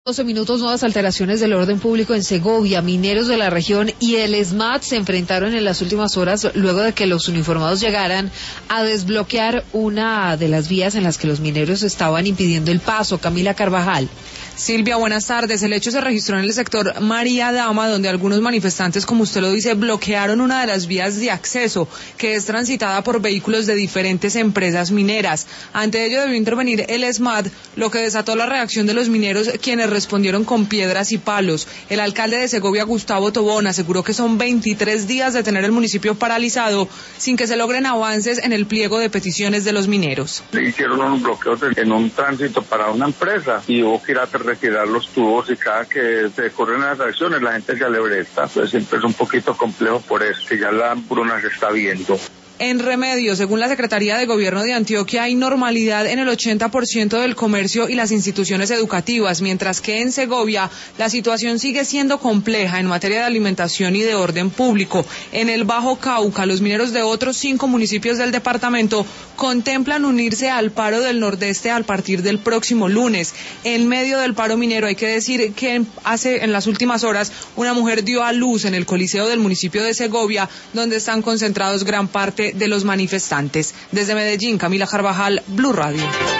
12 minutos, nuevas alteraciones del orden público en Segovia. Mineros de la región y el SMAT se enfrentaron en las últimas horas luego de que los uniformados llegaran a desbloquear una de las vías en las que los mineros estaban impidiendo el paso. Camila Carvajal. Silvia, buenas tardes. El hecho se registró en el sector María Dama, donde algunos manifestantes, como usted lo dice, bloquearon una de las vías de acceso, que es transitada por vehículos de diferentes empresas mineras. Ante ello debió intervenir el SMAT, lo que desató la reacción de los mineros, quienes respondieron con piedras y palos. El alcalde de Segovia, Gustavo Tobón, aseguró que son 23 días de tener el municipio paralizado sin que se logren avances en el pliego de peticiones de los mineros. Hicieron unos bloqueos en un tránsito para una empresa y hubo que ir a retirar los tubos, y cada que se corren las acciones la gente se alebresta. Entonces siempre es un poquito complejo por eso, que ya la hambruna se está viendo. En Remedio, según la Secretaría de Gobierno de Antioquia, hay normalidad en el 80% del comercio y las instituciones educativas, mientras que en Segovia la situación sigue siendo compleja en materia de alimentación y de orden público. En el Bajo Cauca, los mineros de otros 5 municipios del departamento contemplan unirse al paro del Nordeste a partir del próximo lunes. En medio del paro minero, hay que decir que en las últimas horas una mujer dio a luz en el Coliseo del municipio de Segovia, donde están concentrados gran parte de los manifestantes. Desde Medellín, Camila Carvajal, Blue Radio.